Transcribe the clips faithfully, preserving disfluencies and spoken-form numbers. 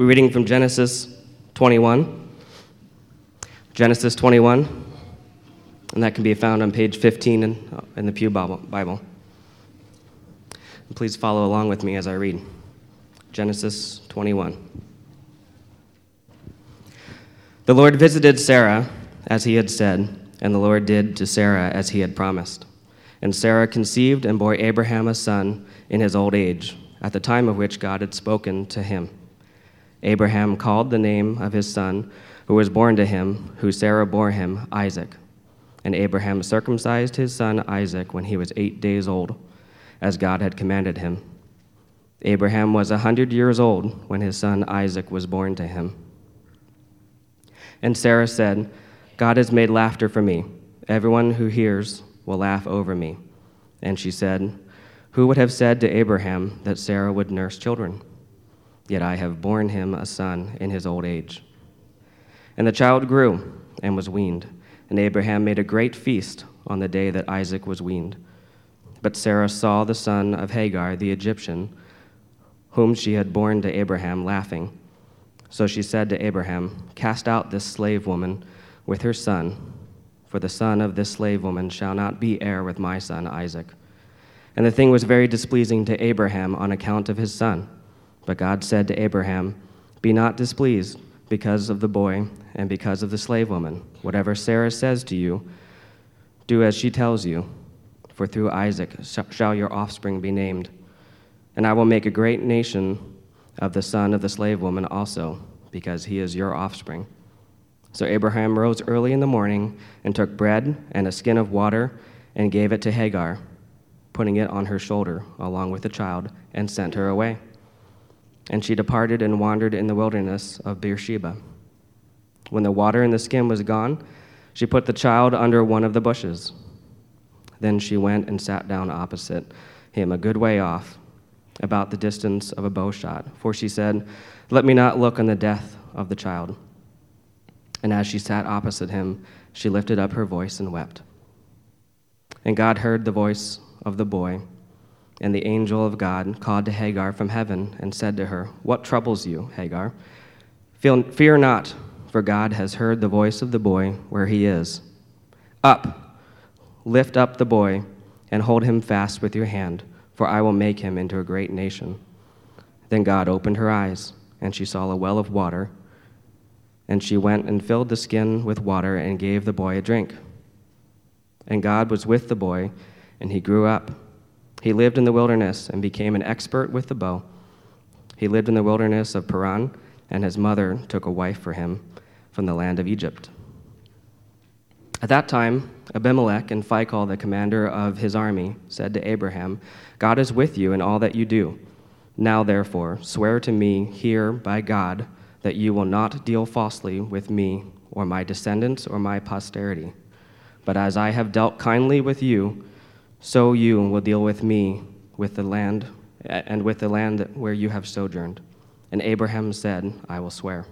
We're reading from Genesis twenty-one. Genesis twenty-one, and that can be found on page fifteen in, in the Pew Bible. And please follow along with me as I read. Genesis twenty-one. The Lord visited Sarah as he had said, and the Lord did to Sarah as he had promised. And Sarah conceived and bore Abraham a son in his old age, at the time of which God had spoken to him. Abraham called the name of his son, who was born to him, who Sarah bore him, Isaac. And Abraham circumcised his son Isaac when he was eight days old, as God had commanded him. Abraham was a hundred years old when his son Isaac was born to him. And Sarah said, God has made laughter for me. Everyone who hears will laugh over me. And she said, who would have said to Abraham that Sarah would nurse children? Yet I have borne him a son in his old age. And the child grew and was weaned, and Abraham made a great feast on the day that Isaac was weaned. But Sarah saw the son of Hagar, the Egyptian, whom she had borne to Abraham, laughing. So she said to Abraham, cast out this slave woman with her son, for the son of this slave woman shall not be heir with my son Isaac. And the thing was very displeasing to Abraham on account of his son. But God said to Abraham, be not displeased because of the boy and because of the slave woman. Whatever Sarah says to you, do as she tells you, for through Isaac shall your offspring be named. And I will make a great nation of the son of the slave woman also, because he is your offspring. So Abraham rose early in the morning and took bread and a skin of water and gave it to Hagar, putting it on her shoulder along with the child, and sent her away. And she departed and wandered in the wilderness of Beersheba. When the water in the skin was gone, she put the child under one of the bushes. Then she went and sat down opposite him a good way off, about the distance of a bow shot, for she said, let me not look on the death of the child. And as she sat opposite him, she lifted up her voice and wept. And God heard the voice of the boy, and the angel of God called to Hagar from heaven and said to her, what troubles you, Hagar? Fear not, for God has heard the voice of the boy where he is. Up, lift up the boy, and hold him fast with your hand, for I will make him into a great nation. Then God opened her eyes, and she saw a well of water, and she went and filled the skin with water and gave the boy a drink. And God was with the boy, and he grew up. He lived in the wilderness and became an expert with the bow. He lived in the wilderness of Paran, and his mother took a wife for him from the land of Egypt. At that time, Abimelech and Phicol, the commander of his army, said to Abraham, God is with you in all that you do. Now, therefore, swear to me here by God that you will not deal falsely with me or my descendants or my posterity. But as I have dealt kindly with you, so you will deal with me with the land and with the land where you have sojourned. And Abraham said, I will swear.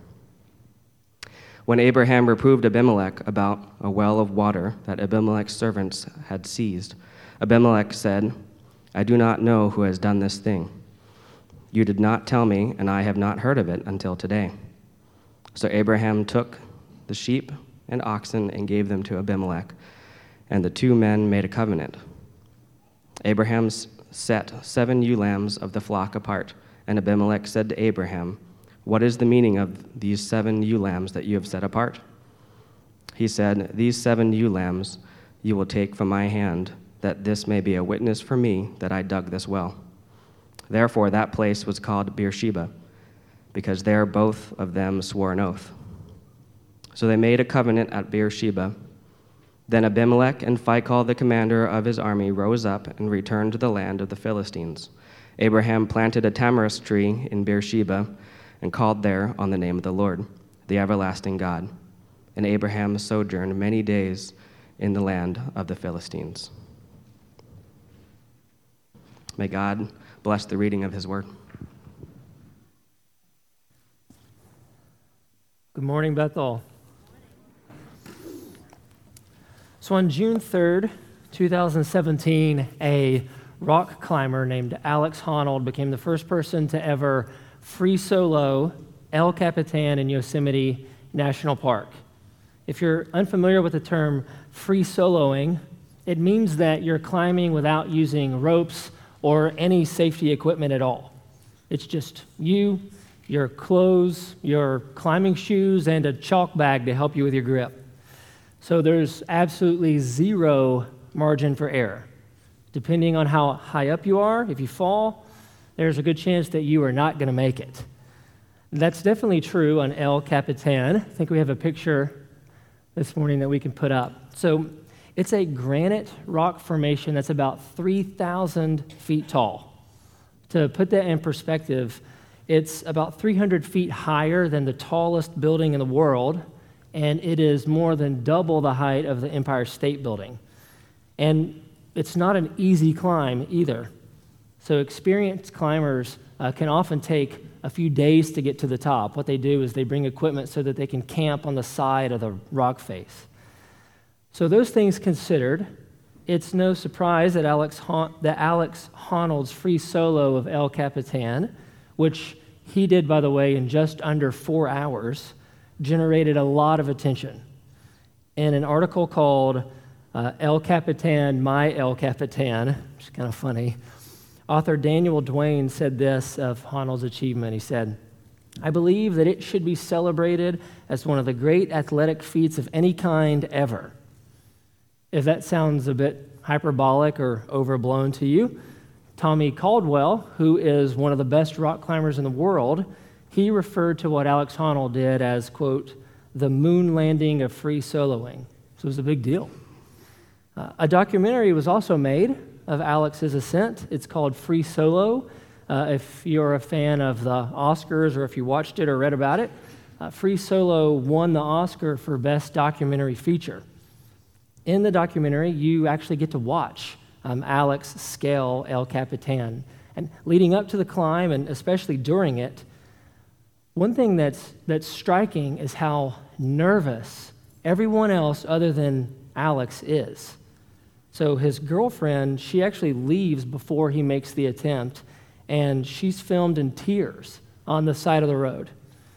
When Abraham reproved Abimelech about a well of water that Abimelech's servants had seized, Abimelech said, I do not know who has done this thing. You did not tell me, and I have not heard of it until today. So Abraham took the sheep and oxen and gave them to Abimelech, and the two men made a covenant. Abraham set seven ewe lambs of the flock apart, and Abimelech said to Abraham, what is the meaning of these seven ewe lambs that you have set apart? He said, these seven ewe lambs you will take from my hand, that this may be a witness for me that I dug this well. Therefore that place was called Beersheba, because there both of them swore an oath. So they made a covenant at Beersheba. Then Abimelech and Phicol, the commander of his army, rose up and returned to the land of the Philistines. Abraham planted a tamarisk tree in Beersheba and called there on the name of the Lord, the everlasting God. And Abraham sojourned many days in the land of the Philistines. May God bless the reading of his word. Good morning, Bethel. So on June third, two thousand seventeen, a rock climber named Alex Honnold became the first person to ever free solo El Capitan in Yosemite National Park. If you're unfamiliar with the term free soloing, it means that you're climbing without using ropes or any safety equipment at all. It's just you, your clothes, your climbing shoes, and a chalk bag to help you with your grip. So there's absolutely zero margin for error. Depending on how high up you are, if you fall, there's a good chance that you are not going to make it. That's definitely true on El Capitan. I think we have a picture this morning that we can put up. So it's a granite rock formation that's about three thousand feet tall. To put that in perspective, it's about three hundred feet higher than the tallest building in the world, and it is more than double the height of the Empire State Building. And it's not an easy climb either. So experienced climbers uh, can often take a few days to get to the top. What they do is they bring equipment so that they can camp on the side of the rock face. So those things considered, it's no surprise that Alex, Hon- that Alex Honnold's free solo of El Capitan, which he did, by the way, in just under four hours, generated a lot of attention. In an article called uh, El Capitan, My El Capitan, which is kind of funny, author Daniel Duane said this of Honnold's achievement. He said, "I believe that it should be celebrated as one of the great athletic feats of any kind ever." If that sounds a bit hyperbolic or overblown to you, Tommy Caldwell, who is one of the best rock climbers in the world, he referred to what Alex Honnold did as, quote, the moon landing of free soloing. So it was a big deal. Uh, a documentary was also made of Alex's ascent. It's called Free Solo. Uh, if you're a fan of the Oscars or if you watched it or read about it, uh, Free Solo won the Oscar for Best Documentary Feature. In the documentary, you actually get to watch um, Alex scale El Capitan. And leading up to the climb, and especially during it, one thing that's, that's striking is how nervous everyone else other than Alex is. So his girlfriend, she actually leaves before he makes the attempt, and she's filmed in tears on the side of the road.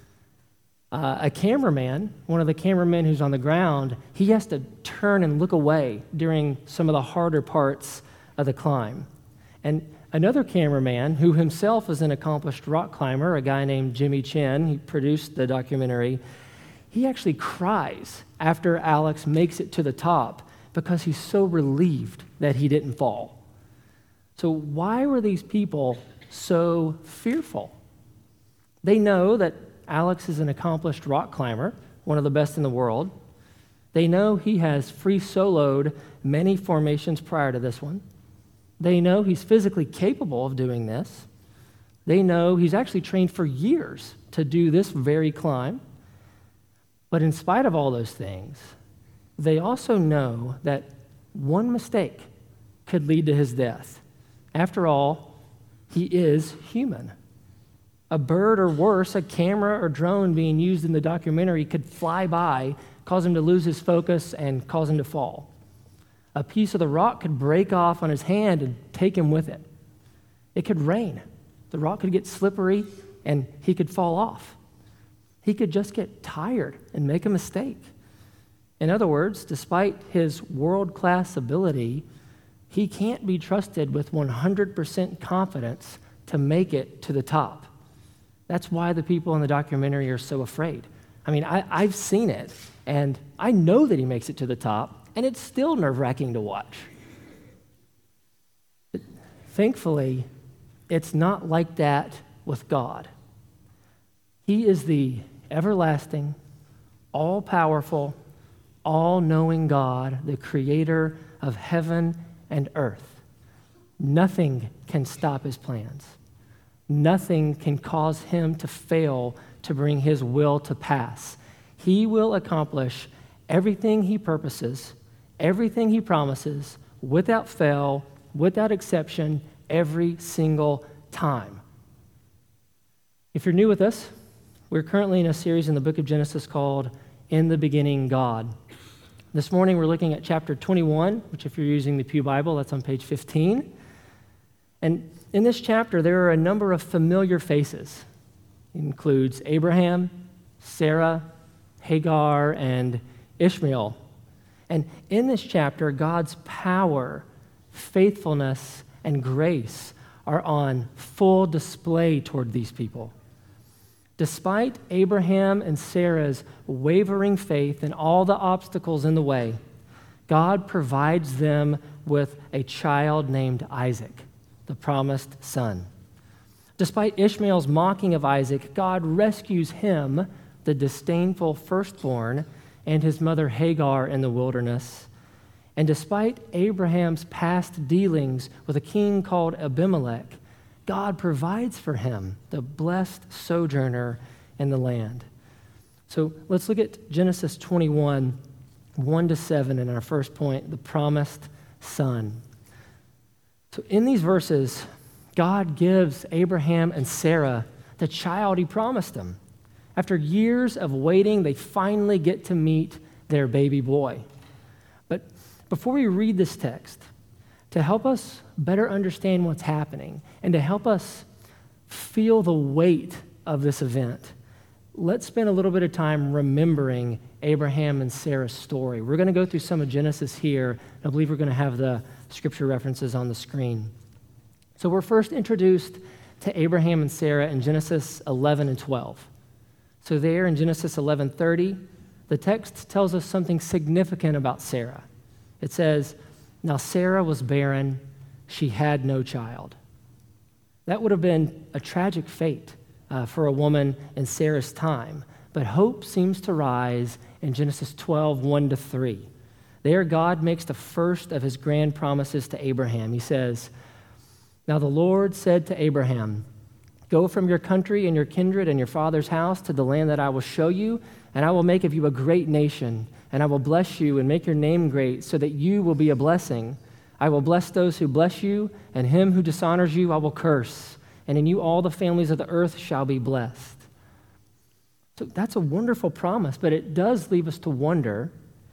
Uh, a cameraman, one of the cameramen who's on the ground, he has to turn and look away during some of the harder parts of the climb. And another cameraman, who himself is an accomplished rock climber, a guy named Jimmy Chin, he produced the documentary, he actually cries after Alex makes it to the top because he's so relieved that he didn't fall. So why were these people so fearful? They know that Alex is an accomplished rock climber, one of the best in the world. They know he has free soloed many formations prior to this one. They know he's physically capable of doing this. They know he's actually trained for years to do this very climb. But in spite of all those things, they also know that one mistake could lead to his death. After all, he is human. A bird, or worse, a camera or drone being used in the documentary could fly by, cause him to lose his focus, and cause him to fall. A piece of the rock could break off on his hand and take him with it. It could rain. The rock could get slippery, and he could fall off. He could just get tired and make a mistake. In other words, despite his world-class ability, he can't be trusted with one hundred percent confidence to make it to the top. That's why the people in the documentary are so afraid. I mean, I, I've seen it, and I know that he makes it to the top, and it's still nerve-wracking to watch. But thankfully, it's not like that with God. He is the everlasting, all-powerful, all-knowing God, the creator of heaven and earth. Nothing can stop his plans. Nothing can cause him to fail to bring his will to pass. He will accomplish everything he purposes, everything he promises, without fail, without exception, every single time. If you're new with us, we're currently in a series in the book of Genesis called In the Beginning, God. This morning we're looking at chapter twenty-one, which if you're using the Pew Bible, that's on page fifteen. And in this chapter, there are a number of familiar faces. It includes Abraham, Sarah, Hagar, and Ishmael. And in this chapter, God's power, faithfulness, and grace are on full display toward these people. Despite Abraham and Sarah's wavering faith and all the obstacles in the way, God provides them with a child named Isaac, the promised son. Despite Ishmael's mocking of Isaac, God rescues him, the disdainful firstborn, and his mother Hagar in the wilderness. And despite Abraham's past dealings with a king called Abimelech, God provides for him, the blessed sojourner in the land. So let's look at Genesis twenty-one, one to seven in our first point, the promised son. So in these verses, God gives Abraham and Sarah the child he promised them. After years of waiting, they finally get to meet their baby boy. But before we read this text, to help us better understand what's happening and to help us feel the weight of this event, let's spend a little bit of time remembering Abraham and Sarah's story. We're going to go through some of Genesis here. I believe we're going to have the scripture references on the screen. So we're first introduced to Abraham and Sarah in Genesis eleven and twelve. So there in Genesis eleven thirty, the text tells us something significant about Sarah. It says, "Now Sarah was barren, she had no child." That would have been a tragic fate uh, for a woman in Sarah's time, but hope seems to rise in Genesis twelve, one to three. There, God makes the first of his grand promises to Abraham. He says, "Now the Lord said to Abraham, 'Go from your country and your kindred and your father's house to the land that I will show you, and I will make of you a great nation, and I will bless you and make your name great so that you will be a blessing. I will bless those who bless you, and him who dishonors you I will curse, and in you all the families of the earth shall be blessed.'" So that's a wonderful promise, but it does leave us to wonder,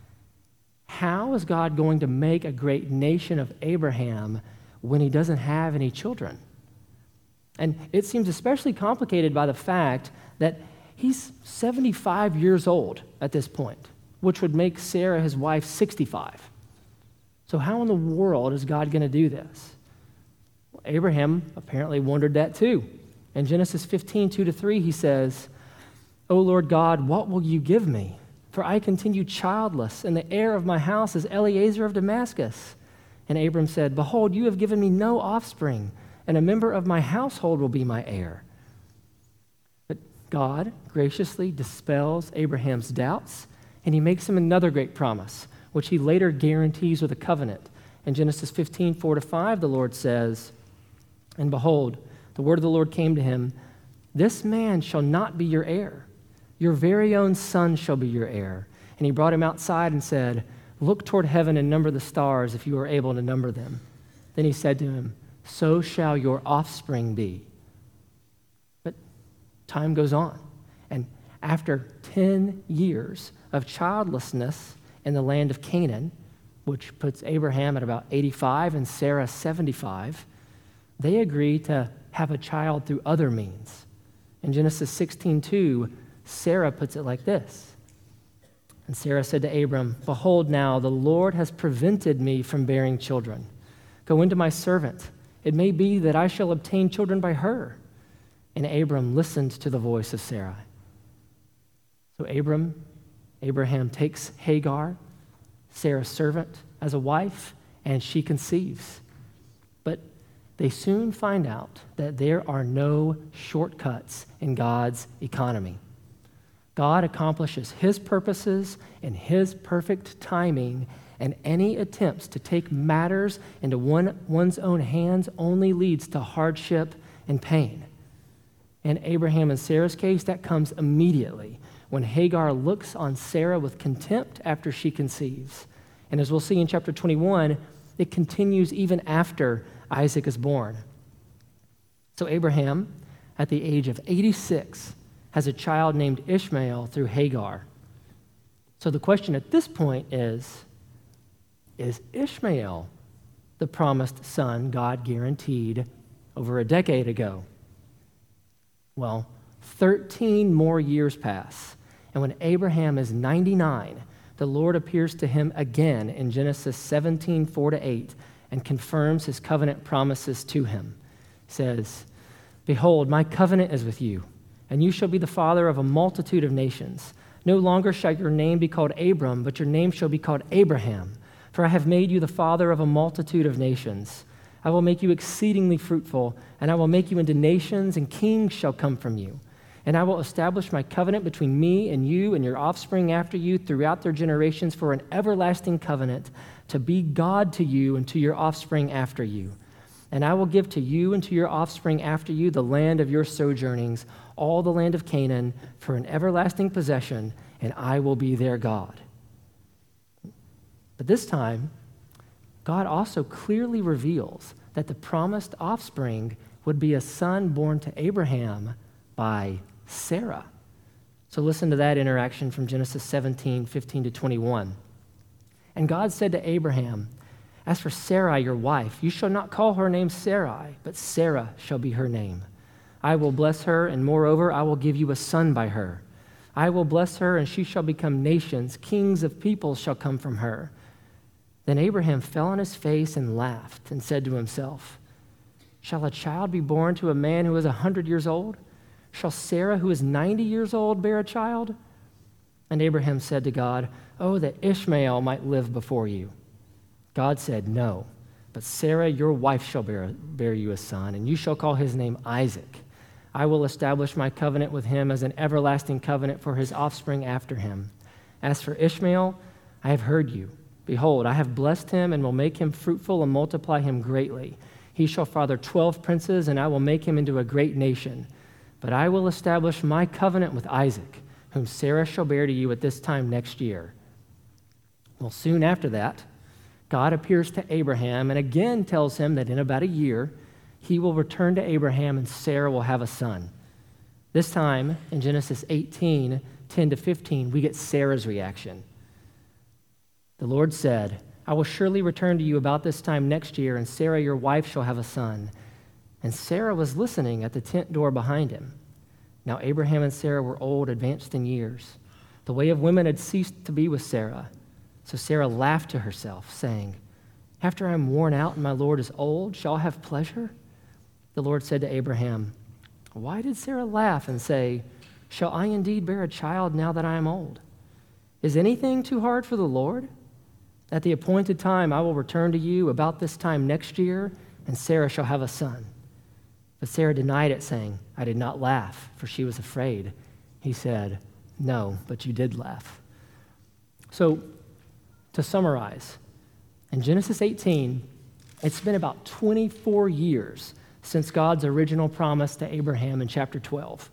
how is God going to make a great nation of Abraham when he doesn't have any children? And it seems especially complicated by the fact that he's seventy-five years old at this point, which would make Sarah, his wife, sixty-five. So how in the world is God going to do this? Well, Abraham apparently wondered that too. In Genesis fifteen, two to three, he says, "O Lord God, what will you give me? For I continue childless, and the heir of my house is Eliezer of Damascus." And Abram said, "Behold, you have given me no offspring, and a member of my household will be my heir." But God graciously dispels Abraham's doubts, and he makes him another great promise, which he later guarantees with a covenant. In Genesis fifteen, four to five, the Lord says, "And behold, the word of the Lord came to him, 'This man shall not be your heir. Your very own son shall be your heir.' And he brought him outside and said, 'Look toward heaven and number the stars if you are able to number them.' Then he said to him, 'So shall your offspring be.'" But time goes on, and after ten years of childlessness in the land of Canaan, which puts Abraham at about eighty-five and Sarah seventy-five, they agree to have a child through other means. In Genesis sixteen two, Sarah puts it like this. And Sarah said to Abram, "Behold now, the Lord has prevented me from bearing children. Go into my servant. It may be that I shall obtain children by her." And Abram listened to the voice of Sarai. So Abram, Abraham takes Hagar, Sarah's servant, as a wife, and she conceives. But they soon find out that there are no shortcuts in God's economy. God accomplishes his purposes in his perfect timing, and any attempts to take matters into one, one's own hands only leads to hardship and pain. In Abraham and Sarah's case, that comes immediately when Hagar looks on Sarah with contempt after she conceives. And as we'll see in chapter twenty-one, it continues even after Isaac is born. So Abraham, at the age of eighty-six, has a child named Ishmael through Hagar. So the question at this point is, is Ishmael the promised son God guaranteed over a decade ago? Well, thirteen more years pass, and when Abraham is ninety-nine, the Lord appears to him again in Genesis seventeen, four to eight, and confirms his covenant promises to him. He says, "Behold, my covenant is with you, and you shall be the father of a multitude of nations. No longer shall your name be called Abram, but your name shall be called Abraham, for I have made you the father of a multitude of nations. I will make you exceedingly fruitful, and I will make you into nations, and kings shall come from you. And I will establish my covenant between me and you and your offspring after you throughout their generations for an everlasting covenant, to be God to you and to your offspring after you. And I will give to you and to your offspring after you the land of your sojournings, all the land of Canaan, for an everlasting possession, and I will be their God." But this time, God also clearly reveals that the promised offspring would be a son born to Abraham by Sarah. So listen to that interaction from Genesis seventeen, fifteen to twenty-one. "And God said to Abraham, 'As for Sarai, your wife, you shall not call her name Sarai, but Sarah shall be her name. I will bless her, and moreover, I will give you a son by her. I will bless her, and she shall become nations. Kings of peoples shall come from her.' Then Abraham fell on his face and laughed and said to himself, 'Shall a child be born to a man who is a hundred years old? Shall Sarah, who is ninety years old, bear a child?' And Abraham said to God, 'Oh, that Ishmael might live before you.' God said, 'No, but Sarah, your wife, shall bear, bear you a son, and you shall call his name Isaac. I will establish my covenant with him as an everlasting covenant for his offspring after him. As for Ishmael, I have heard you. Behold, I have blessed him and will make him fruitful and multiply him greatly. He shall father twelve princes, and I will make him into a great nation. But I will establish my covenant with Isaac, whom Sarah shall bear to you at this time next year.' Well, soon after that, God appears to Abraham and again tells him that in about a year, he will return to Abraham and Sarah will have a son. This time, in Genesis eighteen, ten to fifteen, we get Sarah's reaction. The Lord said, 'I will surely return to you about this time next year, and Sarah, your wife, shall have a son.' And Sarah was listening at the tent door behind him. Now Abraham and Sarah were old, advanced in years. The way of women had ceased to be with Sarah. So Sarah laughed to herself, saying, 'After I am worn out and my Lord is old, shall I have pleasure?' The Lord said to Abraham, 'Why did Sarah laugh and say, Shall I indeed bear a child now that I am old? Is anything too hard for the Lord? At the appointed time I will return to you about this time next year, and Sarah shall have a son.' But Sarah denied it, saying, 'I did not laugh, for she was afraid.' He said, 'No, but you did laugh.'" So, to summarize, in Genesis eighteen, it's been about twenty-four years since God's original promise to Abraham in chapter twelve.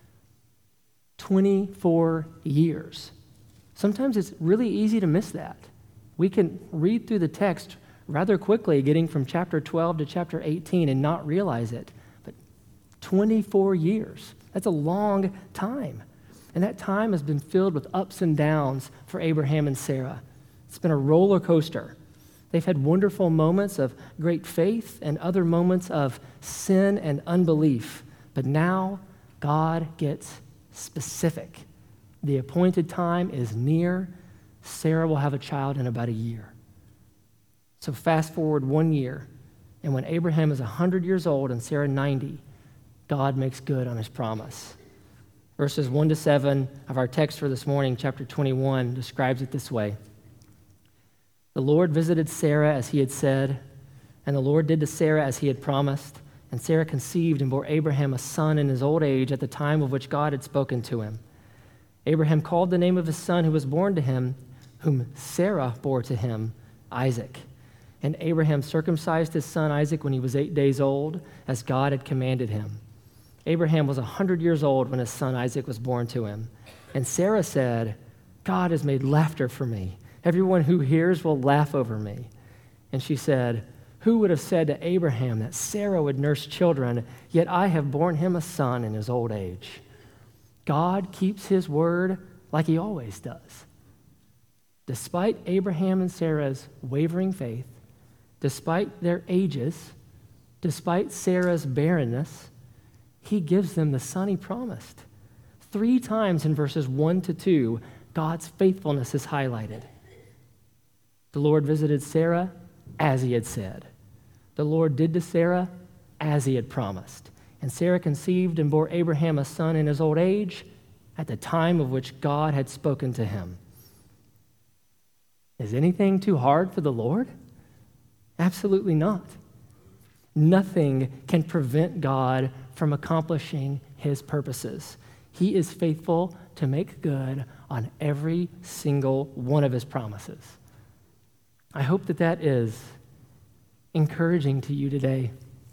twenty-four years. Sometimes it's really easy to miss that. We can read through the text rather quickly, getting from chapter twelve to chapter eighteen and not realize it. But twenty-four years, that's a long time. And that time has been filled with ups and downs for Abraham and Sarah. It's been a roller coaster. They've had wonderful moments of great faith and other moments of sin and unbelief. But now God gets specific. The appointed time is near. Sarah will have a child in about a year. So fast forward one year, and when Abraham is one hundred years old and Sarah ninety, God makes good on his promise. Verses one to seven of our text for this morning, chapter twenty-one, describes it this way. The Lord visited Sarah as he had said, and the Lord did to Sarah as he had promised, and Sarah conceived and bore Abraham a son in his old age at the time of which God had spoken to him. Abraham called the name of his son who was born to him, whom Sarah bore to him, Isaac. And Abraham circumcised his son Isaac when he was eight days old, as God had commanded him. Abraham was a hundred years old when his son Isaac was born to him. And Sarah said, "God has made laughter for me. Everyone who hears will laugh over me." And she said, "Who would have said to Abraham that Sarah would nurse children, yet I have borne him a son in his old age." God keeps his word like he always does. Despite Abraham and Sarah's wavering faith, despite their ages, despite Sarah's barrenness, he gives them the son he promised. Three times in verses one to two, God's faithfulness is highlighted. The Lord visited Sarah as he had said. The Lord did to Sarah as he had promised. And Sarah conceived and bore Abraham a son in his old age at the time of which God had spoken to him. Is anything too hard for the Lord? Absolutely not. Nothing can prevent God from accomplishing his purposes. He is faithful to make good on every single one of his promises. I hope that that is encouraging to you today.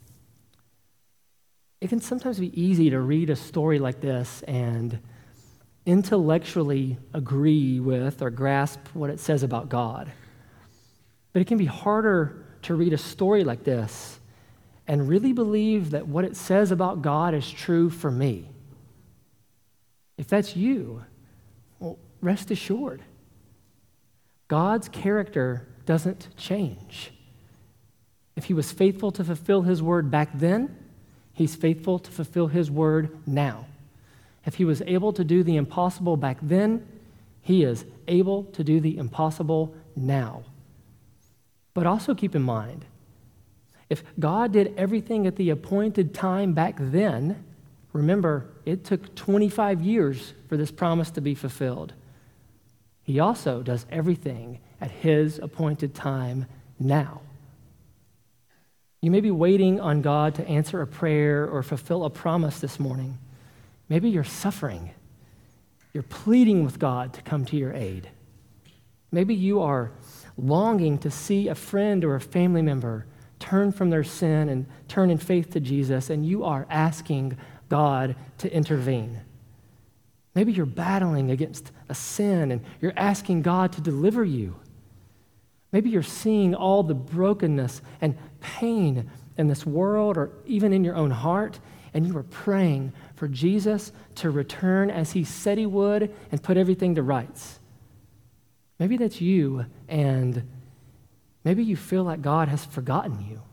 It can sometimes be easy to read a story like this and intellectually agree with or grasp what it says about God. But it can be harder to read a story like this and really believe that what it says about God is true for me. If that's you, well, rest assured. God's character doesn't change. If he was faithful to fulfill his word back then, he's faithful to fulfill his word now. If he was able to do the impossible back then, he is able to do the impossible now. But also keep in mind, if God did everything at the appointed time back then, remember, it took twenty-five years for this promise to be fulfilled. He also does everything at his appointed time now. You may be waiting on God to answer a prayer or fulfill a promise this morning. Maybe you're suffering. You're pleading with God to come to your aid. Maybe you are longing to see a friend or a family member turn from their sin and turn in faith to Jesus, and you are asking God to intervene. Maybe you're battling against a sin and you're asking God to deliver you. Maybe you're seeing all the brokenness and pain in this world or even in your own heart, and you are praying for Jesus to return as he said he would and put everything to rights. Maybe that's you, and maybe you feel like God has forgotten you.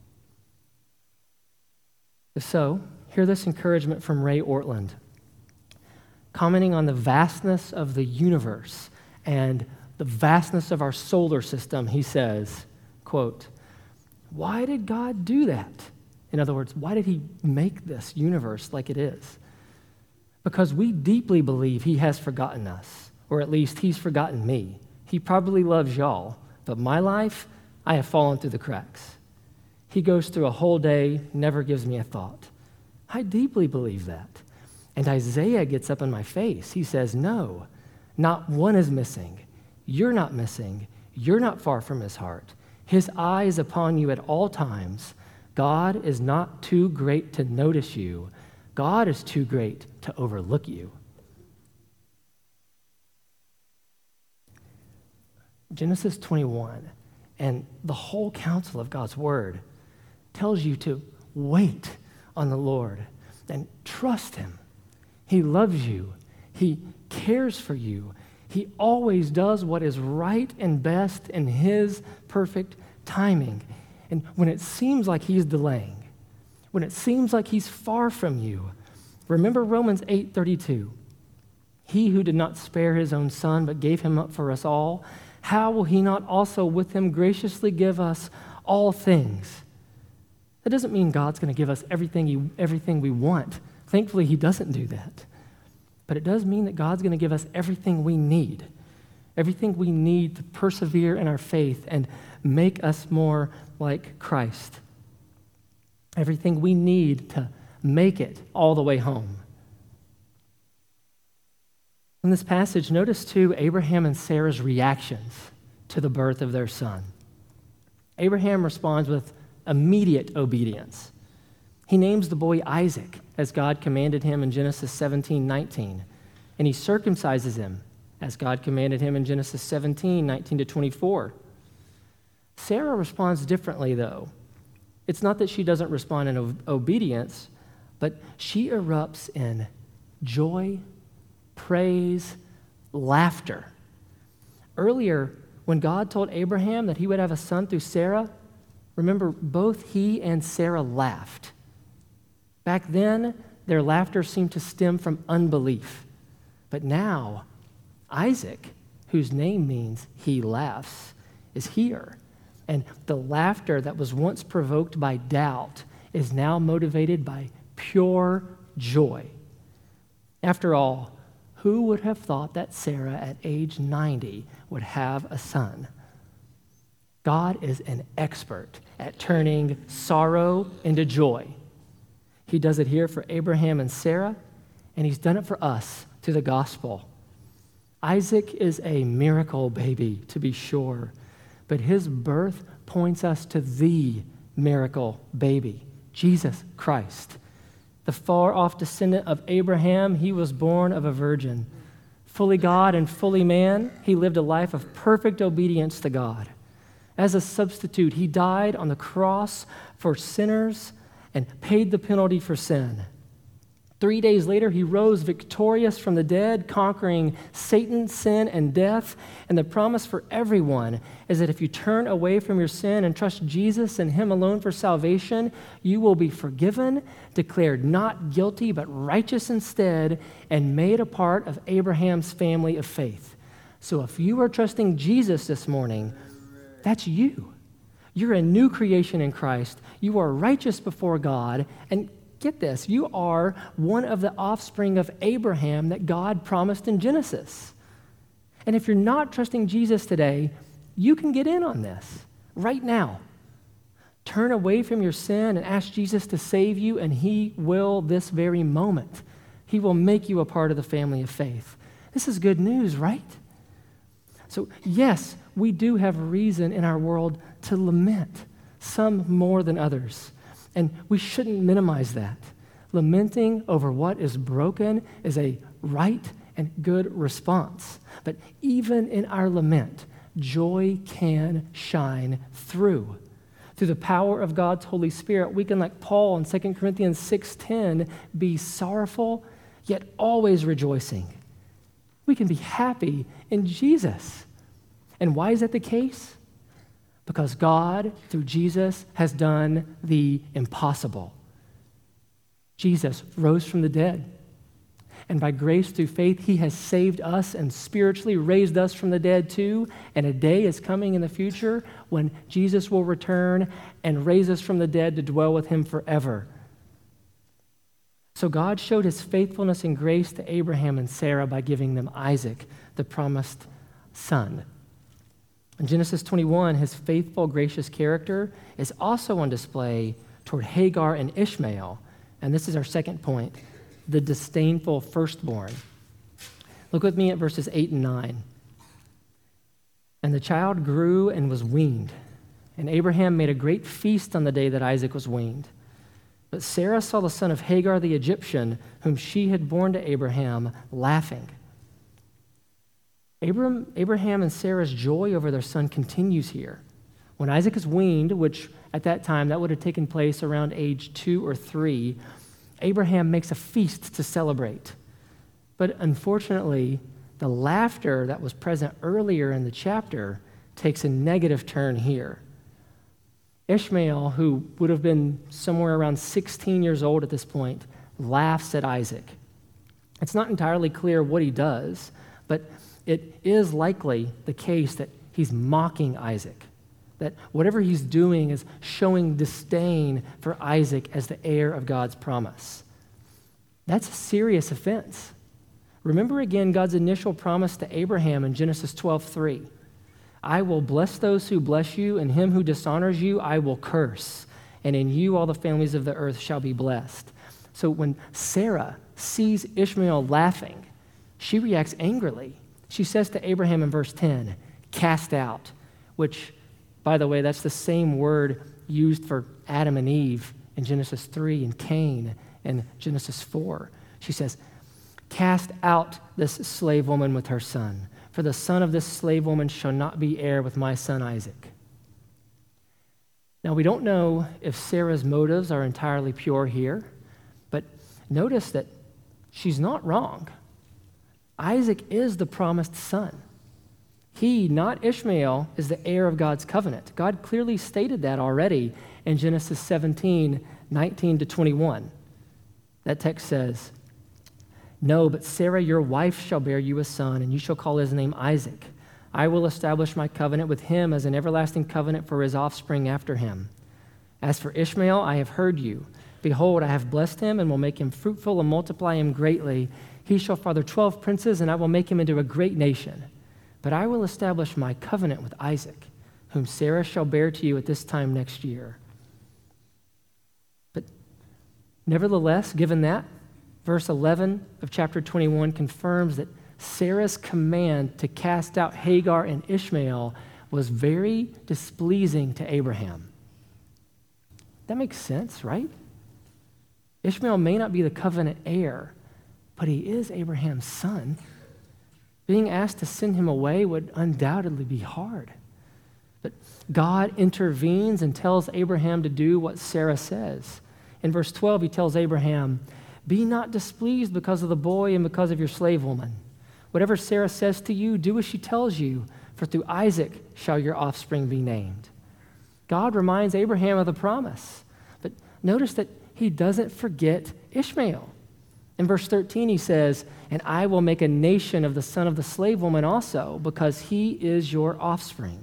If so, hear this encouragement from Ray Ortland. Commenting on the vastness of the universe and the vastness of our solar system, he says, quote, "Why did God do that?" In other words, why did he make this universe like it is? Because we deeply believe he has forgotten us, or at least he's forgotten me. He probably loves y'all, but my life, I have fallen through the cracks. He goes through a whole day, never gives me a thought. I deeply believe that. And Isaiah gets up in my face. He says, no, not one is missing. You're not missing. You're not far from his heart. His eye is upon you at all times. God is not too great to notice you. God is too great to overlook you. Genesis twenty-one and the whole counsel of God's word tells you to wait on the Lord and trust him. He loves you. He cares for you. He always does what is right and best in his perfect timing. And when it seems like he's delaying, when it seems like he's far from you, remember Romans eight thirty-two. He who did not spare his own son but gave him up for us all, how will he not also with him graciously give us all things? That doesn't mean God's going to give us everything, he, everything we want. Thankfully, he doesn't do that. But it does mean that God's going to give us everything we need, everything we need to persevere in our faith and make us more like Christ, everything we need to make it all the way home. In this passage, notice too Abraham and Sarah's reactions to the birth of their son. Abraham responds with immediate obedience. He names the boy Isaac, as God commanded him in Genesis seventeen nineteen, and he circumcises him, as God commanded him in Genesis seventeen nineteen to twenty-four. Sarah responds differently, though. It's not that she doesn't respond in o- obedience, but she erupts in joy, praise, laughter. Earlier, when God told Abraham that he would have a son through Sarah, remember, both he and Sarah laughed. Back then, their laughter seemed to stem from unbelief. But now, Isaac, whose name means he laughs, is here. And the laughter that was once provoked by doubt is now motivated by pure joy. After all, who would have thought that Sarah at age ninety would have a son? God is an expert at turning sorrow into joy. He does it here for Abraham and Sarah, and he's done it for us through the gospel. Isaac is a miracle baby, to be sure, but his birth points us to the miracle baby, Jesus Christ. The far-off descendant of Abraham, he was born of a virgin. Fully God and fully man, he lived a life of perfect obedience to God. As a substitute, he died on the cross for sinners and paid the penalty for sin. Three days later, he rose victorious from the dead, conquering Satan, sin, and death. And the promise for everyone is that if you turn away from your sin and trust Jesus and him alone for salvation, you will be forgiven, declared not guilty but righteous instead, and made a part of Abraham's family of faith. So if you are trusting Jesus this morning, that's you. You're a new creation in Christ. You are righteous before God, and get this, you are one of the offspring of Abraham that God promised in Genesis. And if you're not trusting Jesus today, you can get in on this right now. Turn away from your sin and ask Jesus to save you, and he will this very moment. He will make you a part of the family of faith. This is good news, right? So yes, we do have reason in our world to lament, some more than others. And we shouldn't minimize that. Lamenting over what is broken is a right and good response. But even in our lament, joy can shine through. Through the power of God's Holy Spirit, we can, like Paul in Second Corinthians six ten, be sorrowful, yet always rejoicing. We can be happy in Jesus. And why is that the case? Because God, through Jesus, has done the impossible. Jesus rose from the dead. And by grace through faith, he has saved us and spiritually raised us from the dead too. And a day is coming in the future when Jesus will return and raise us from the dead to dwell with him forever. So God showed his faithfulness and grace to Abraham and Sarah by giving them Isaac, the promised son. In Genesis twenty-one, his faithful, gracious character is also on display toward Hagar and Ishmael. And this is our second point, the disdainful firstborn. Look with me at verses eight and nine. And the child grew and was weaned, and Abraham made a great feast on the day that Isaac was weaned. But Sarah saw the son of Hagar the Egyptian, whom she had borne to Abraham, laughing. Abraham, Abraham and Sarah's joy over their son continues here. When Isaac is weaned, which at that time that would have taken place around age two or three, Abraham makes a feast to celebrate. But unfortunately, the laughter that was present earlier in the chapter takes a negative turn here. Ishmael, who would have been somewhere around sixteen years old at this point, laughs at Isaac. It's not entirely clear what he does, but it is likely the case that he's mocking Isaac, that whatever he's doing is showing disdain for Isaac as the heir of God's promise. That's a serious offense. Remember again God's initial promise to Abraham in Genesis twelve three. I will bless those who bless you, and him who dishonors you I will curse, and in you all the families of the earth shall be blessed. So when Sarah sees Ishmael laughing, she reacts angrily. She says to Abraham in verse ten, cast out, which, by the way, that's the same word used for Adam and Eve in Genesis three and Cain in Genesis four. She says, cast out this slave woman with her son, for the son of this slave woman shall not be heir with my son Isaac. Now, we don't know if Sarah's motives are entirely pure here, but notice that she's not wrong. Isaac is the promised son. He, not Ishmael, is the heir of God's covenant. God clearly stated that already in Genesis seventeen, nineteen to twenty-one. That text says, "No, but Sarah, your wife, shall bear you a son, and you shall call his name Isaac. I will establish my covenant with him as an everlasting covenant for his offspring after him. As for Ishmael, I have heard you. Behold, I have blessed him and will make him fruitful and multiply him greatly. He shall father twelve princes, and I will make him into a great nation. But I will establish my covenant with Isaac, whom Sarah shall bear to you at this time next year." But nevertheless, given that, verse eleven of chapter twenty-one confirms that Sarah's command to cast out Hagar and Ishmael was very displeasing to Abraham. That makes sense, right? Ishmael may not be the covenant heir, but he is Abraham's son. Being asked to send him away would undoubtedly be hard. But God intervenes and tells Abraham to do what Sarah says. In verse twelve, he tells Abraham, "Be not displeased because of the boy and because of your slave woman. Whatever Sarah says to you, do as she tells you, for through Isaac shall your offspring be named." God reminds Abraham of the promise. But notice that he doesn't forget Ishmael. In verse thirteen, he says, "And I will make a nation of the son of the slave woman also, because he is your offspring."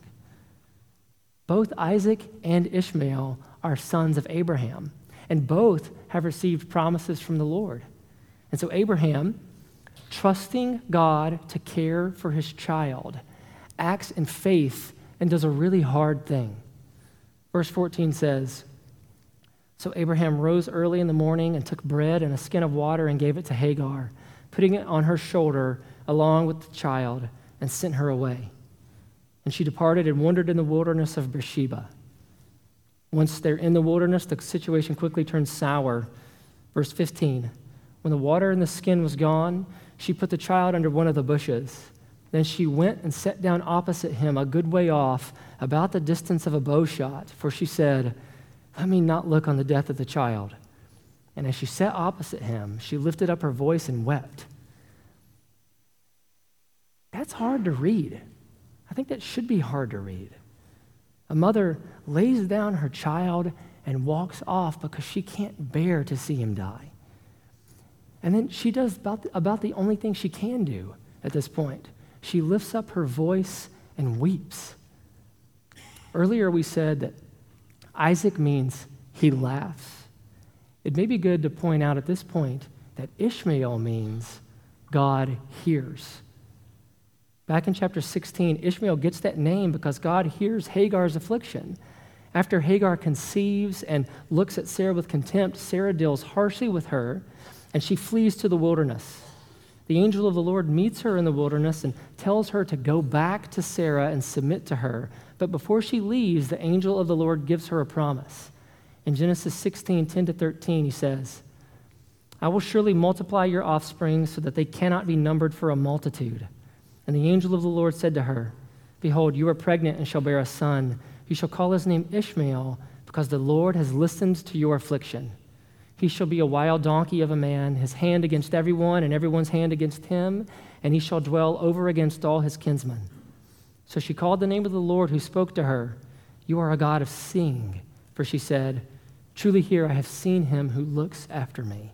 Both Isaac and Ishmael are sons of Abraham, and both have received promises from the Lord. And so Abraham, trusting God to care for his child, acts in faith and does a really hard thing. Verse fourteen says, "So Abraham rose early in the morning and took bread and a skin of water and gave it to Hagar, putting it on her shoulder along with the child, and sent her away. And she departed and wandered in the wilderness of Beersheba." Once they're in the wilderness, the situation quickly turns sour. Verse fifteen, "When the water in the skin was gone, she put the child under one of the bushes. Then she went and sat down opposite him a good way off, about the distance of a bow shot, for she said, 'Let me not look on the death of the child.' And as she sat opposite him, she lifted up her voice and wept." That's hard to read. I think that should be hard to read. A mother lays down her child and walks off because she can't bear to see him die. And then she does about the, about the only thing she can do at this point. She lifts up her voice and weeps. Earlier we said that Isaac means he laughs. It may be good to point out at this point that Ishmael means God hears. Back in chapter sixteen, Ishmael gets that name because God hears Hagar's affliction. After Hagar conceives and looks at Sarah with contempt, Sarah deals harshly with her, and she flees to the wilderness. The angel of the Lord meets her in the wilderness and tells her to go back to Sarah and submit to her. But before she leaves, the angel of the Lord gives her a promise. In Genesis sixteen, ten to thirteen, he says, "I will surely multiply your offspring so that they cannot be numbered for a multitude." And the angel of the Lord said to her, "Behold, you are pregnant and shall bear a son. You shall call his name Ishmael, because the Lord has listened to your affliction. He shall be a wild donkey of a man, his hand against everyone and everyone's hand against him, and he shall dwell over against all his kinsmen." So she called the name of the Lord who spoke to her, "You are a God of seeing." For she said, "Truly here I have seen him who looks after me."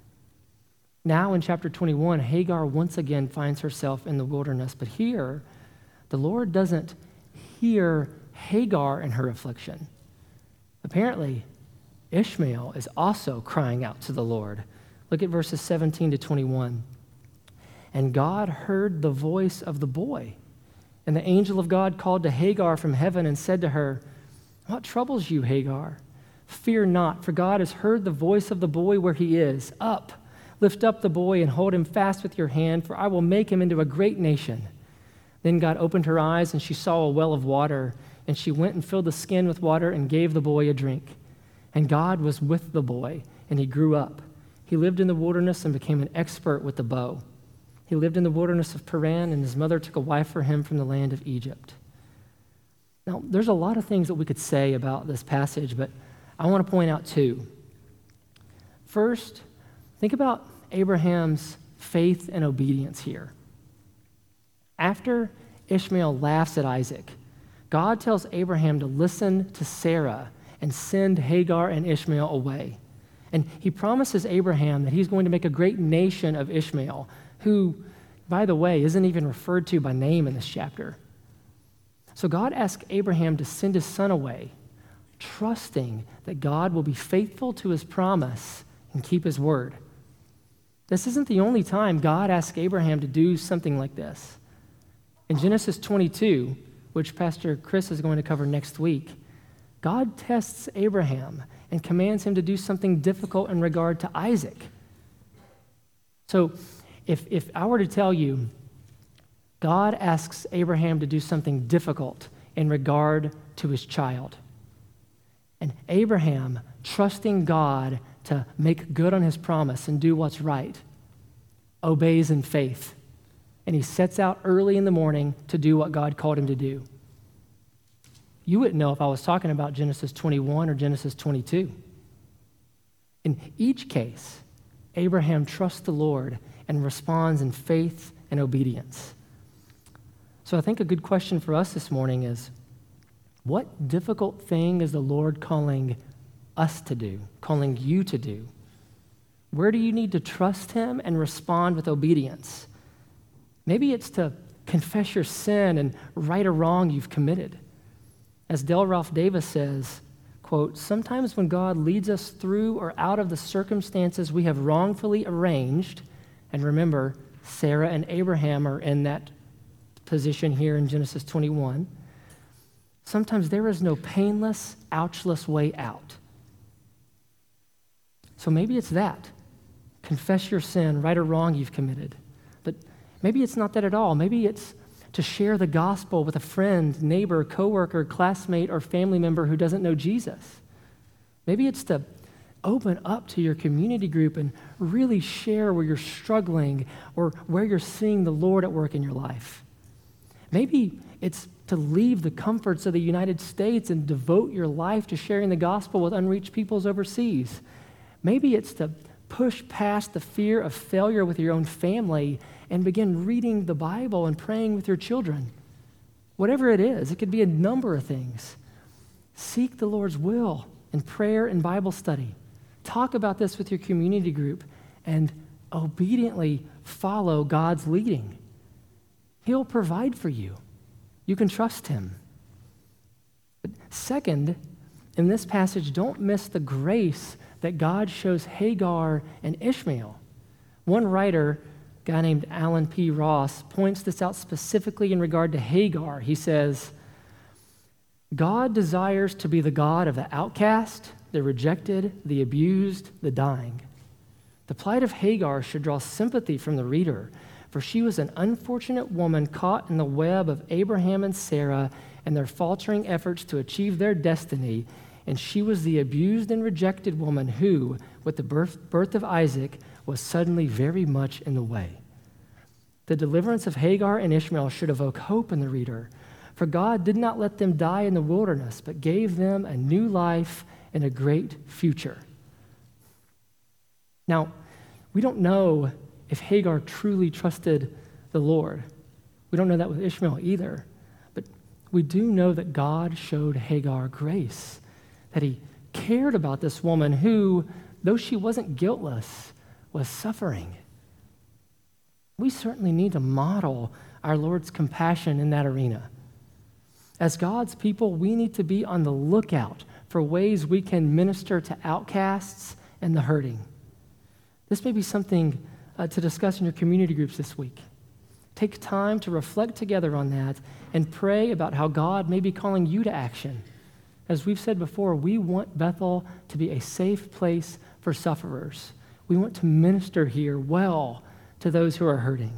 Now in chapter twenty-one, Hagar once again finds herself in the wilderness. But here, the Lord doesn't hear Hagar in her affliction. Apparently, Ishmael is also crying out to the Lord. Look at verses seventeen to twenty-one. "And God heard the voice of the boy. And the angel of God called to Hagar from heaven and said to her, 'What troubles you, Hagar? Fear not, for God has heard the voice of the boy where he is. Up, lift up the boy and hold him fast with your hand, for I will make him into a great nation.' Then God opened her eyes, and she saw a well of water, and she went and filled the skin with water and gave the boy a drink. And God was with the boy, and he grew up. He lived in the wilderness and became an expert with the bow. He lived in the wilderness of Paran, and his mother took a wife for him from the land of Egypt." Now, there's a lot of things that we could say about this passage, but I want to point out two. First, think about Abraham's faith and obedience here. After Ishmael laughs at Isaac, God tells Abraham to listen to Sarah and send Hagar and Ishmael away. And he promises Abraham that he's going to make a great nation of Ishmael, who, by the way, isn't even referred to by name in this chapter. So God asked Abraham to send his son away, trusting that God will be faithful to his promise and keep his word. This isn't the only time God asked Abraham to do something like this. In Genesis twenty-two, which Pastor Chris is going to cover next week, God tests Abraham and commands him to do something difficult in regard to Isaac. So if, if I were to tell you, God asks Abraham to do something difficult in regard to his child, and Abraham, trusting God to make good on his promise and do what's right, obeys in faith, and he sets out early in the morning to do what God called him to do. You wouldn't know if I was talking about Genesis twenty-one or Genesis twenty-two. In each case, Abraham trusts the Lord and responds in faith and obedience. So I think a good question for us this morning is, what difficult thing is the Lord calling us to do, calling you to do? Where do you need to trust him and respond with obedience? Maybe it's to confess your sin and right a wrong you've committed. As Del Ralph Davis says, quote, sometimes when God leads us through or out of the circumstances we have wrongfully arranged, and remember, Sarah and Abraham are in that position here in Genesis twenty-one, sometimes there is no painless, ouchless way out. So maybe it's that. Confess your sin, right or wrong you've committed. But maybe it's not that at all. Maybe it's to share the gospel with a friend, neighbor, coworker, classmate, or family member who doesn't know Jesus. Maybe it's to open up to your community group and really share where you're struggling or where you're seeing the Lord at work in your life. Maybe it's to leave the comforts of the United States and devote your life to sharing the gospel with unreached peoples overseas. Maybe it's to push past the fear of failure with your own family and begin reading the Bible and praying with your children. Whatever it is, it could be a number of things. Seek the Lord's will in prayer and Bible study. Talk about this with your community group and obediently follow God's leading. He'll provide for you. You can trust him. But second, in this passage, don't miss the grace that God shows Hagar and Ishmael. One writer, a guy named Alan P. Ross, points this out specifically in regard to Hagar. He says, God desires to be the God of the outcast, the rejected, the abused, the dying. The plight of Hagar should draw sympathy from the reader, for she was an unfortunate woman caught in the web of Abraham and Sarah and their faltering efforts to achieve their destiny, and she was the abused and rejected woman who, with the birth, birth of Isaac, was suddenly very much in the way. The deliverance of Hagar and Ishmael should evoke hope in the reader, for God did not let them die in the wilderness, but gave them a new life and a great future. Now, we don't know if Hagar truly trusted the Lord. We don't know that with Ishmael either, but we do know that God showed Hagar grace, that he cared about this woman who, though she wasn't guiltless, was suffering. We certainly need to model our Lord's compassion in that arena. As God's people, we need to be on the lookout for ways we can minister to outcasts and the hurting. This may be something uh, to discuss in your community groups this week. Take time to reflect together on that and pray about how God may be calling you to action. As we've said before, we want Bethel to be a safe place for sufferers. We want to minister here well to those who are hurting.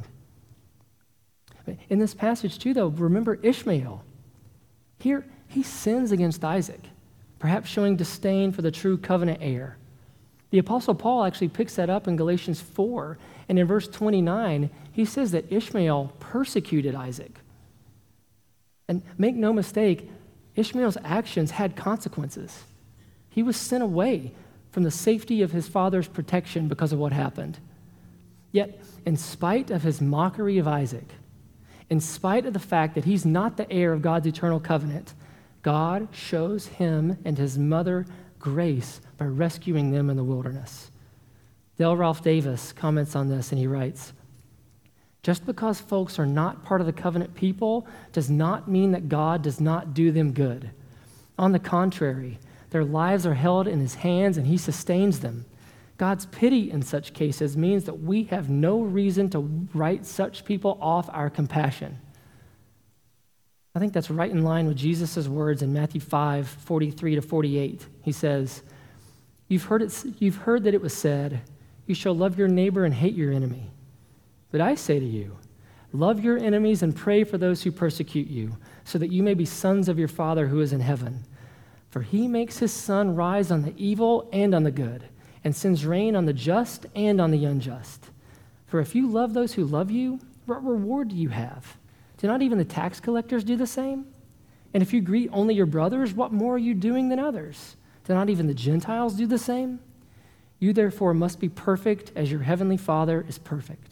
In this passage too, though, remember Ishmael. Here, he sins against Isaac, perhaps showing disdain for the true covenant heir. The Apostle Paul actually picks that up in Galatians four, and in verse twenty-nine, he says that Ishmael persecuted Isaac. And make no mistake, Ishmael's actions had consequences. He was sent away from the safety of his father's protection because of what happened. Yet, in spite of his mockery of Isaac, in spite of the fact that he's not the heir of God's eternal covenant, God shows him and his mother grace by rescuing them in the wilderness. Dale Ralph Davis comments on this, and he writes, just because folks are not part of the covenant people does not mean that God does not do them good. On the contrary, their lives are held in his hands and he sustains them. God's pity in such cases means that we have no reason to write such people off our compassion. I think that's right in line with Jesus' words in Matthew five, forty-three to forty-eight. He says, you've heard, it, you've heard that it was said, you shall love your neighbor and hate your enemy. But I say to you, love your enemies and pray for those who persecute you, so that you may be sons of your Father who is in heaven. For he makes his sun rise on the evil and on the good, and sends rain on the just and on the unjust. For if you love those who love you, what reward do you have? Do not even the tax collectors do the same? And if you greet only your brothers, what more are you doing than others? Do not even the Gentiles do the same? You therefore must be perfect as your heavenly Father is perfect.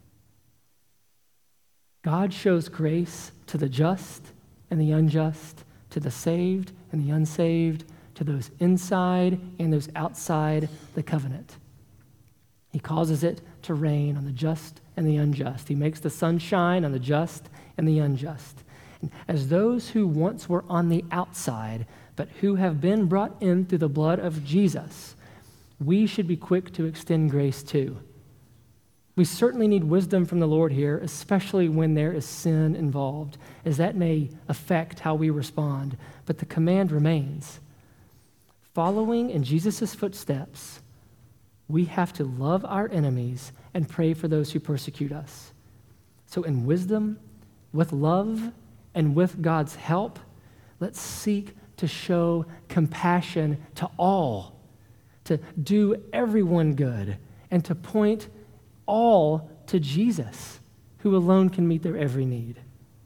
God shows grace to the just and the unjust, to the saved and the unsaved, to those inside and those outside the covenant. He causes it to rain on the just and the unjust. He makes the sun shine on the just and the unjust. And as those who once were on the outside, but who have been brought in through the blood of Jesus, we should be quick to extend grace too. We certainly need wisdom from the Lord here, especially when there is sin involved, as that may affect how we respond. But the command remains. Following in Jesus' footsteps, we have to love our enemies and pray for those who persecute us. So in wisdom, with love, and with God's help, let's seek to show compassion to all, to do everyone good, and to point all to Jesus, who alone can meet their every need.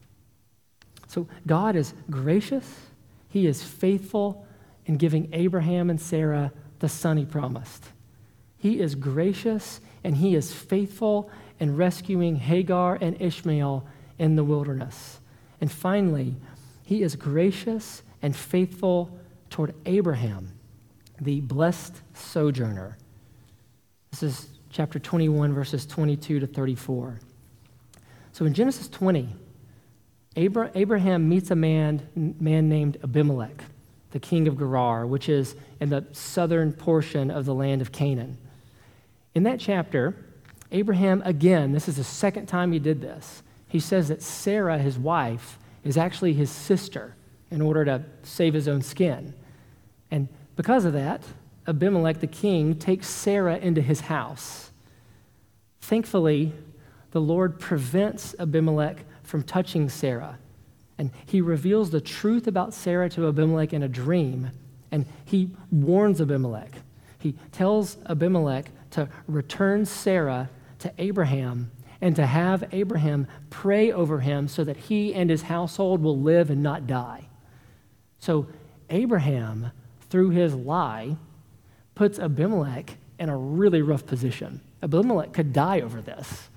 So God is gracious. He is faithful in giving Abraham and Sarah the son he promised. He is gracious and he is faithful in rescuing Hagar and Ishmael in the wilderness. And finally, he is gracious and faithful toward Abraham, the blessed sojourner. This is chapter twenty-one, verses twenty-two to thirty-four. So in Genesis twenty, Abraham meets a man, man named Abimelech, the king of Gerar, which is in the southern portion of the land of Canaan. In that chapter, Abraham, again, this is the second time he did this, he says that Sarah, his wife, is actually his sister in order to save his own skin. And because of that, Abimelech, the king, takes Sarah into his house. Thankfully, the Lord prevents Abimelech from touching Sarah. And he reveals the truth about Sarah to Abimelech in a dream. And he warns Abimelech. He tells Abimelech to return Sarah to Abraham and to have Abraham pray over him so that he and his household will live and not die. So Abraham, through his lie, puts Abimelech in a really rough position. Abimelech could die over this.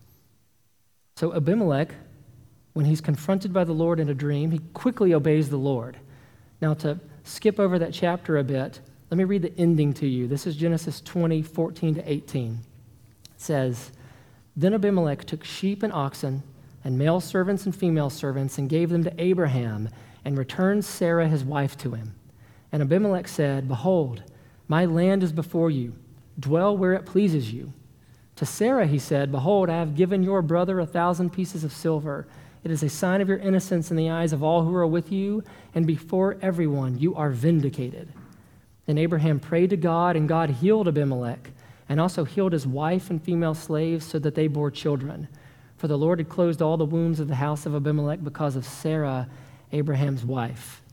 So Abimelech, when he's confronted by the Lord in a dream, he quickly obeys the Lord. Now, to skip over that chapter a bit, let me read the ending to you. This is Genesis twenty, fourteen to eighteen. It says, "Then Abimelech took sheep and oxen and male servants and female servants and gave them to Abraham and returned Sarah his wife to him. And Abimelech said, 'Behold, my land is before you. Dwell where it pleases you.' To Sarah he said, 'Behold, I have given your brother a thousand pieces of silver. It is a sign of your innocence in the eyes of all who are with you, and before everyone you are vindicated.' Then Abraham prayed to God, and God healed Abimelech, and also healed his wife and female slaves so that they bore children. For the Lord had closed all the wombs of the house of Abimelech because of Sarah, Abraham's wife."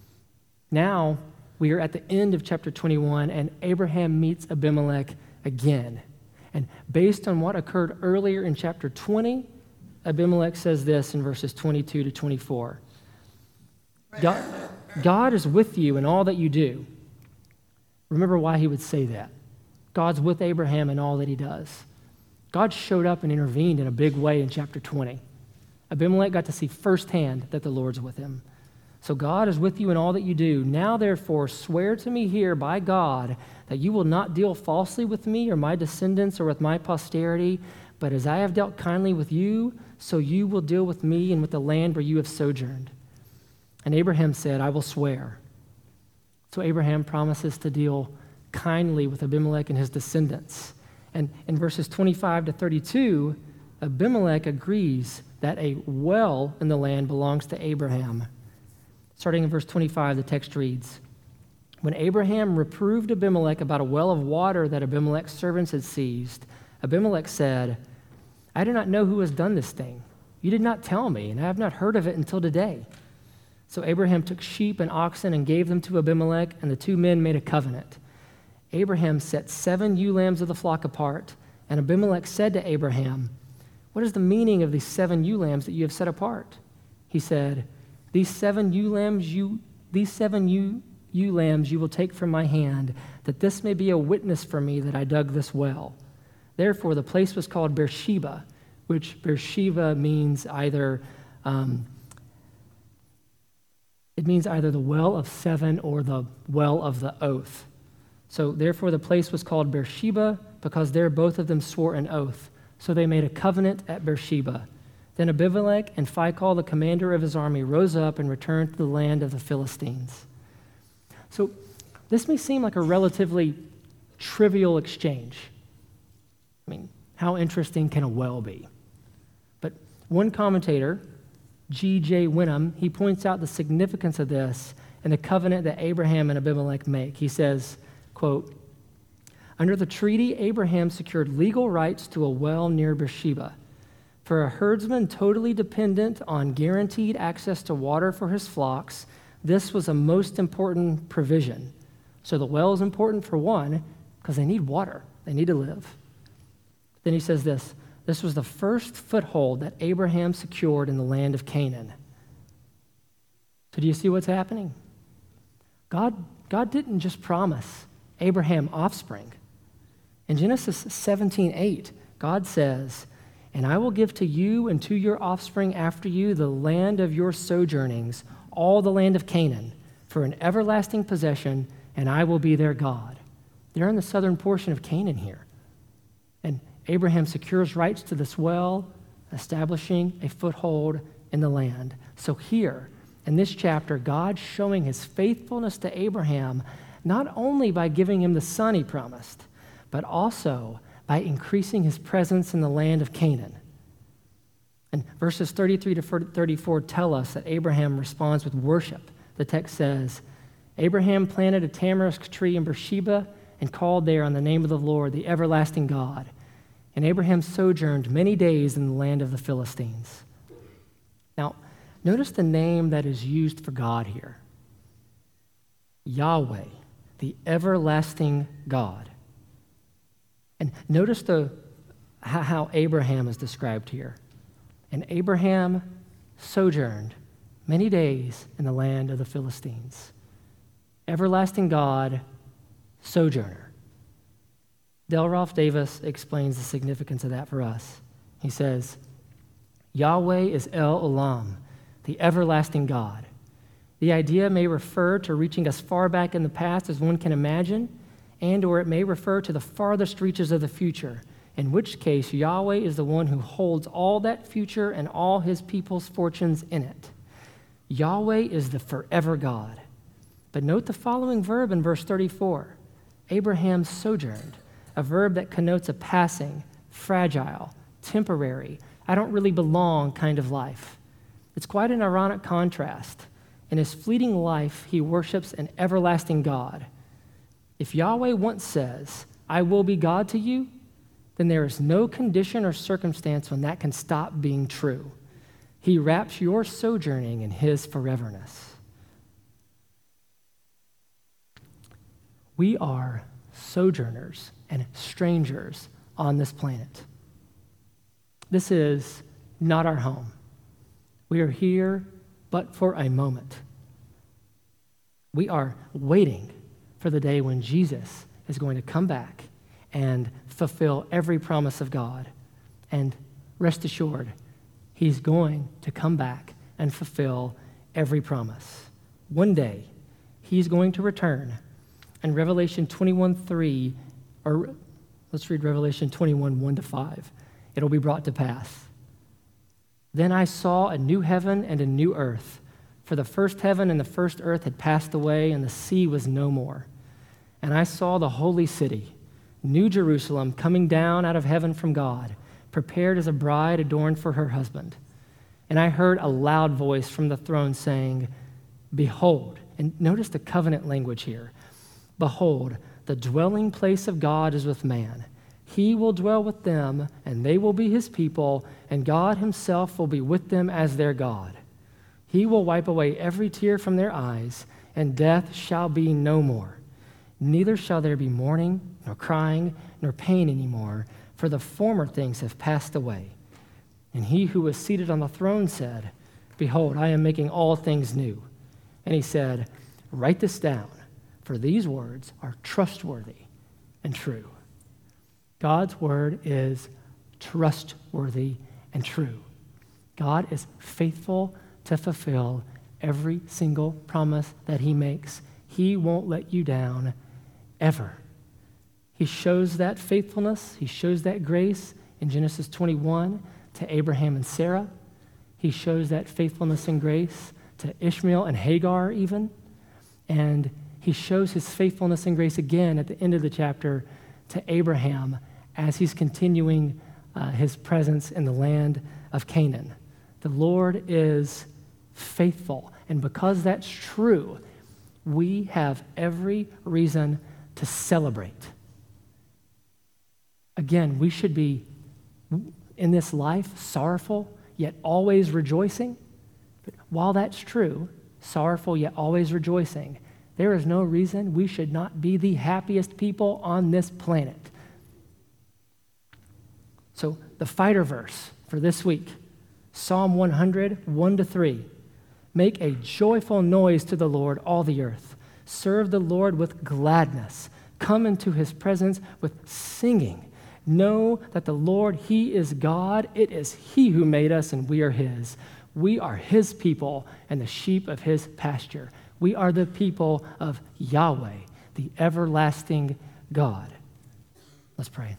Now we are at the end of chapter twenty-one, and Abraham meets Abimelech again. And based on what occurred earlier in chapter twenty, Abimelech says this in verses twenty-two to twenty-four. God, God is with you in all that you do. Remember why he would say that. God's with Abraham in all that he does. God showed up and intervened in a big way in chapter twenty. Abimelech got to see firsthand that the Lord's with him. So God is with you in all that you do. Now, therefore, swear to me here by God that you will not deal falsely with me or my descendants or with my posterity, but as I have dealt kindly with you, so you will deal with me and with the land where you have sojourned. And Abraham said, I will swear. So Abraham promises to deal kindly with Abimelech and his descendants. And in verses twenty-five to thirty-two, Abimelech agrees that a well in the land belongs to Abraham. Starting in verse twenty-five, the text reads, When Abraham reproved Abimelech about a well of water that Abimelech's servants had seized, Abimelech said, I do not know who has done this thing. You did not tell me, and I have not heard of it until today. So Abraham took sheep and oxen and gave them to Abimelech, and the two men made a covenant. Abraham set seven ewe lambs of the flock apart, and Abimelech said to Abraham, What is the meaning of these seven ewe lambs that you have set apart? He said, These seven ewe lambs you these seven ewe, ewe lambs you will take from my hand, that this may be a witness for me that I dug this well. Therefore the place was called Beersheba, which Beersheba means either um, it means either the well of seven or the well of the oath. So therefore the place was called Beersheba, because there both of them swore an oath. So they made a covenant at Beersheba. Then Abimelech and Phicol, the commander of his army, rose up and returned to the land of the Philistines. So this may seem like a relatively trivial exchange. I mean, how interesting can a well be? But one commentator, G J Wenham, he points out the significance of this and the covenant that Abraham and Abimelech make. He says, quote, Under the treaty, Abraham secured legal rights to a well near Beersheba. For a herdsman totally dependent on guaranteed access to water for his flocks, this was a most important provision. So the well is important for one, because they need water. They need to live. Then he says this, this was the first foothold that Abraham secured in the land of Canaan. So do you see what's happening? God, God didn't just promise Abraham offspring. In Genesis seventeen eight, God says, And I will give to you and to your offspring after you the land of your sojournings, all the land of Canaan, for an everlasting possession, and I will be their God. They're in the southern portion of Canaan here. And Abraham secures rights to this well, establishing a foothold in the land. So here, in this chapter, God's showing his faithfulness to Abraham, not only by giving him the son he promised, but also by increasing his presence in the land of Canaan. And verses thirty-three to thirty-four tell us that Abraham responds with worship. The text says, Abraham planted a tamarisk tree in Beersheba and called there on the name of the Lord, the everlasting God. And Abraham sojourned many days in the land of the Philistines. Now, notice the name that is used for God here. Yahweh, the everlasting God. And notice the, how Abraham is described here. And Abraham sojourned many days in the land of the Philistines. Everlasting God, sojourner. Del Ralph Davis explains the significance of that for us. He says, Yahweh is El Olam, the everlasting God. The idea may refer to reaching as far back in the past as one can imagine, and or it may refer to the farthest reaches of the future, in which case Yahweh is the one who holds all that future and all his people's fortunes in it. Yahweh is the forever God. But note the following verb in verse thirty-four. Abraham sojourned, a verb that connotes a passing, fragile, temporary, I don't really belong kind of life. It's quite an ironic contrast. In his fleeting life, he worships an everlasting God. If Yahweh once says, I will be God to you, then there is no condition or circumstance when that can stop being true. He wraps your sojourning in his foreverness. We are sojourners and strangers on this planet. This is not our home. We are here but for a moment. We are waiting for the day when Jesus is going to come back and fulfill every promise of God. And rest assured, he's going to come back and fulfill every promise. One day, he's going to return. And Revelation twenty-one three, or let's read Revelation twenty-one, one to five. It'll be brought to pass. Then I saw a new heaven and a new earth, for the first heaven and the first earth had passed away, and the sea was no more. And I saw the holy city, New Jerusalem, coming down out of heaven from God, prepared as a bride adorned for her husband. And I heard a loud voice from the throne saying, Behold, and notice the covenant language here, behold, the dwelling place of God is with man. He will dwell with them, and they will be his people, and God himself will be with them as their God. He will wipe away every tear from their eyes, and death shall be no more. Neither shall there be mourning, nor crying, nor pain anymore, for the former things have passed away. And he who was seated on the throne said, Behold, I am making all things new. And he said, Write this down, for these words are trustworthy and true. God's word is trustworthy and true. God is faithful to fulfill every single promise that he makes. He won't let you down ever. He shows that faithfulness, he shows that grace in Genesis twenty-one to Abraham and Sarah. He shows that faithfulness and grace to Ishmael and Hagar even. And he shows his faithfulness and grace again at the end of the chapter to Abraham as he's continuing uh, his presence in the land of Canaan. The Lord is faithful. And because that's true, we have every reason to celebrate. Again, we should be in this life sorrowful, yet always rejoicing. But while that's true, sorrowful yet always rejoicing, there is no reason we should not be the happiest people on this planet. So the fighter verse for this week, Psalm one hundred, one to three. Make a joyful noise to the Lord, all the earth. Serve the Lord with gladness. Come into his presence with singing. Know that the Lord, he is God. It is he who made us, and we are his. We are his people and the sheep of his pasture. We are the people of Yahweh, the everlasting God. Let's pray.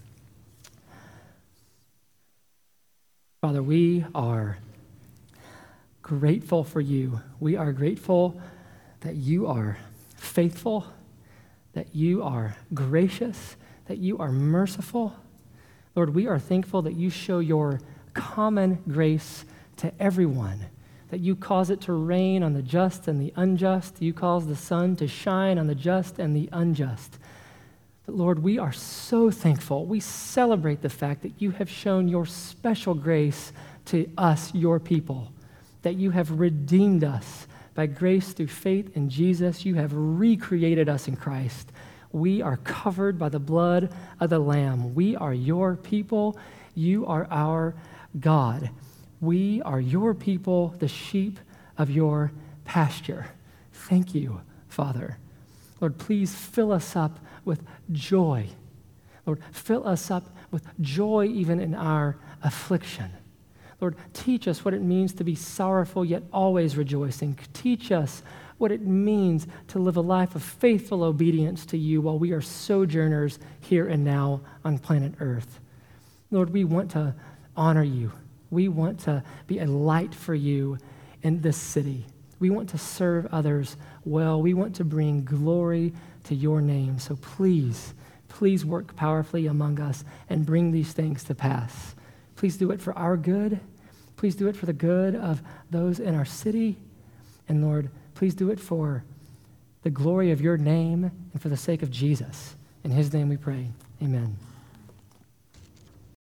Father, we are grateful for you. We are grateful that you are faithful, that you are gracious, that you are merciful. Lord, we are thankful that you show your common grace to everyone, that you cause it to rain on the just and the unjust. You cause the sun to shine on the just and the unjust. But Lord, we are so thankful. We celebrate the fact that you have shown your special grace to us, your people, that you have redeemed us by grace through faith in Jesus. You have recreated us in Christ. We are covered by the blood of the Lamb. We are your people. You are our God. We are your people, the sheep of your pasture. Thank you, Father. Lord, please fill us up with joy. Lord, fill us up with joy even in our affliction. Lord, teach us what it means to be sorrowful yet always rejoicing. Teach us what it means to live a life of faithful obedience to you while we are sojourners here and now on planet Earth. Lord, we want to honor you. We want to be a light for you in this city. We want to serve others well. We want to bring glory to your name. So please, please work powerfully among us and bring these things to pass. Please do it for our good. Please do it for the good of those in our city. And Lord, please do it for the glory of your name and for the sake of Jesus. In his name we pray. Amen.